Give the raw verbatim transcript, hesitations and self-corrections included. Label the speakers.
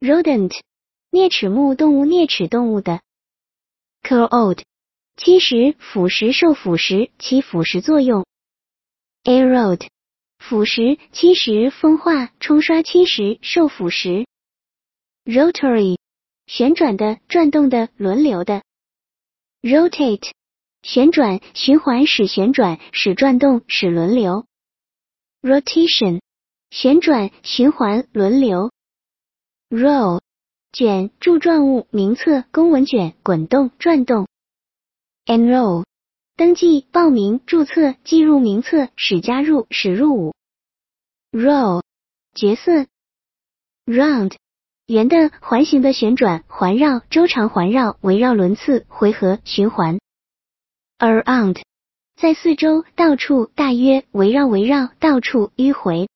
Speaker 1: rodent 啮齿目动物啮齿动物的。corrode 侵蚀腐蚀受腐蚀起腐蚀作用。erode 腐蚀侵蚀风化冲刷侵蚀受腐蚀。rotary 旋转的转动的轮流的。rotate 旋转循环使旋转使转动使轮流。rotation 旋转循环轮流。roll 卷柱状物名册公文卷滚动转动。enroll 登记报名注册记入名册使加入使入伍。role 角色。round 圆的环形的旋转环绕周长环绕围绕轮次回合循环。around 在四周到处大约围绕围绕到处迂回。